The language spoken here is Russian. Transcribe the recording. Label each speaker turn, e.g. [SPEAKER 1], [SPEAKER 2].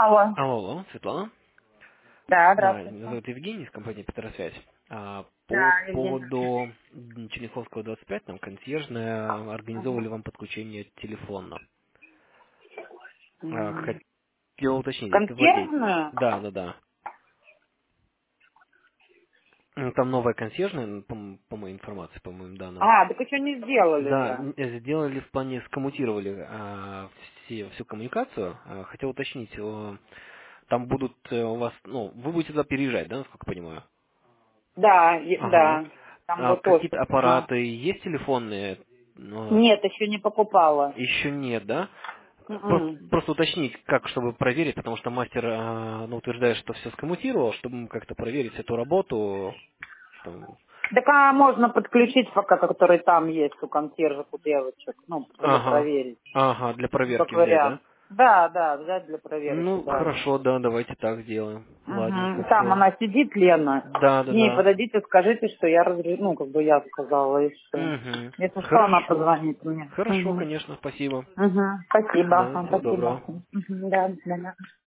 [SPEAKER 1] Алло.
[SPEAKER 2] Алло, Светлана.
[SPEAKER 1] Да,
[SPEAKER 2] Да, меня
[SPEAKER 1] здравствуйте.
[SPEAKER 2] зовут Евгений из компании Петросвязь. По
[SPEAKER 1] Да, Евгений.
[SPEAKER 2] поводу Черняховского 25, там консьержная, организовывали вам подключение телефона.
[SPEAKER 1] М.
[SPEAKER 2] Хотел уточнить, если владеете.
[SPEAKER 1] Консьержную?
[SPEAKER 2] Да, да, да. Там новая консьержная, по моей информации, по моим данным.
[SPEAKER 1] А, так еще не сделали
[SPEAKER 2] Да,
[SPEAKER 1] же.
[SPEAKER 2] сделали в плане, скоммутировали всю коммуникацию. Хотел уточнить, там будут у вас, ну, вы будете туда переезжать, да, насколько понимаю?
[SPEAKER 1] Да,
[SPEAKER 2] Ага.
[SPEAKER 1] да. Там вот
[SPEAKER 2] Какие-то
[SPEAKER 1] офис. Ага.
[SPEAKER 2] аппараты есть телефонные?
[SPEAKER 1] Нет, еще не покупала.
[SPEAKER 2] Еще нет, да?
[SPEAKER 1] М-м.
[SPEAKER 2] Просто уточнить, как, чтобы проверить, потому что мастер утверждает, что все скоммутировал, чтобы как-то проверить эту работу. Там.
[SPEAKER 1] Так а можно подключить пока, который там есть у консьержек, у девочек, ну, чтобы
[SPEAKER 2] Ага,
[SPEAKER 1] проверить,
[SPEAKER 2] ага, для
[SPEAKER 1] как
[SPEAKER 2] проверки взять, да?
[SPEAKER 1] вариант. Да, да, взять для проверки,
[SPEAKER 2] Ну,
[SPEAKER 1] да.
[SPEAKER 2] хорошо, да, давайте так сделаем. Ладненько,
[SPEAKER 1] Мгм. Там
[SPEAKER 2] все.
[SPEAKER 1] она сидит, Лена.
[SPEAKER 2] Да,
[SPEAKER 1] К
[SPEAKER 2] да,
[SPEAKER 1] ней
[SPEAKER 2] да.
[SPEAKER 1] подойдите, скажите, что я ну, как бы я сказала, и все.
[SPEAKER 2] Угу.
[SPEAKER 1] Если что, она
[SPEAKER 2] Хорошо.
[SPEAKER 1] позвонит мне.
[SPEAKER 2] Хорошо,
[SPEAKER 1] Угу.
[SPEAKER 2] конечно, спасибо.
[SPEAKER 1] Угу. Спасибо,
[SPEAKER 2] Да, всего
[SPEAKER 1] спасибо.
[SPEAKER 2] доброго.
[SPEAKER 1] Мгм. Да, до свидания.